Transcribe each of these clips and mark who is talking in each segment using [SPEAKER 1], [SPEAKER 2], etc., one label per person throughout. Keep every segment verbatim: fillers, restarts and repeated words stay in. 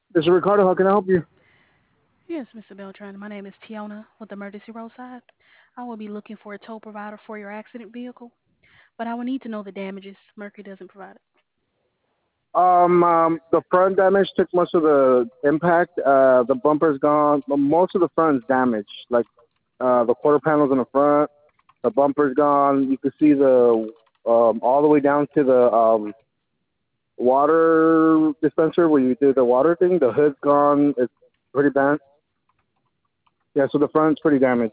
[SPEAKER 1] This is Ricardo. How can I help you?
[SPEAKER 2] Yes, mister Beltran. My name is Tiona with Emergency Roadside. I will be looking for a tow provider for your accident vehicle, but I will need to know the damages. Mercury doesn't provide it.
[SPEAKER 1] Um, um, the front damage took most of the impact. Uh, the bumper's gone. Most of the front's damaged. Like uh, the quarter panels in the front, the bumper's gone. You can see the um, all the way down to the um, water dispenser where you do the water thing. The hood's gone. It's pretty bad. Yeah, so the front's pretty damaged.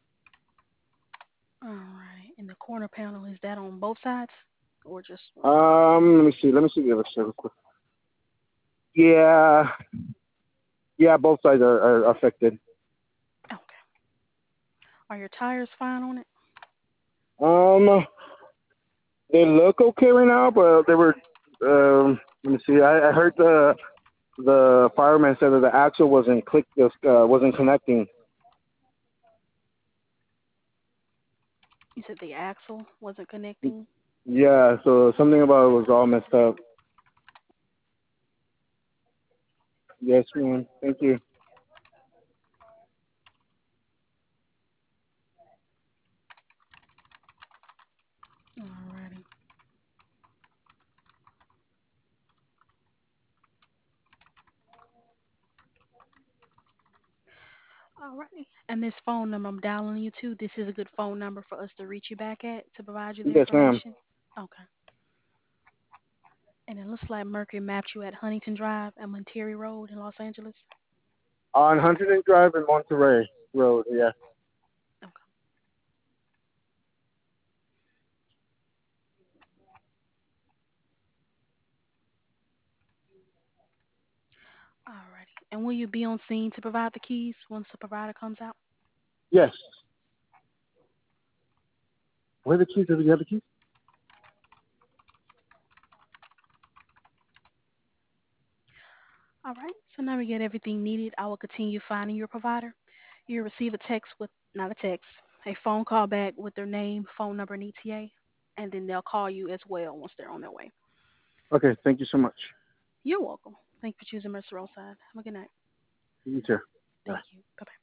[SPEAKER 2] All right. And the corner panel, is that on both sides or just one side?
[SPEAKER 1] Um, let me see. Let me see the other side real quick. Yeah, yeah, both sides are, are affected.
[SPEAKER 2] Okay. Are your tires fine on it?
[SPEAKER 1] Um, they look okay right now, but they were. Um, let me see. I, I heard the the fireman said that the axle wasn't click uh, wasn't connecting.
[SPEAKER 2] You said the axle wasn't connecting.
[SPEAKER 1] Yeah, so something about it was all messed up. Yes, ma'am. Thank you.
[SPEAKER 2] Alrighty. Alrighty. And this phone number I'm dialing you to, this is a good phone number for us to reach you back at to provide you the
[SPEAKER 1] Yes, ma'am.
[SPEAKER 2] information. Okay. And it looks like Mercury mapped you at Huntington Drive and Monterey Road in Los Angeles.
[SPEAKER 1] On Huntington Drive in Monterey Road. Yeah.
[SPEAKER 2] Okay. Alrighty. And will you be on scene to provide the keys once the provider comes out?
[SPEAKER 1] Yes. Where are the keys? Do you have the keys?
[SPEAKER 2] Alright. So now we get everything needed. I will continue finding your provider. You'll receive a text with, not a text, a phone call back with their name, phone number, and E T A. And then they'll call you as well once they're on their way.
[SPEAKER 1] Okay. Thank you so much.
[SPEAKER 2] You're welcome. Thank you for choosing Mercer Roadside. Have a good night.
[SPEAKER 1] You too. Bye.
[SPEAKER 2] Thank you. Bye bye.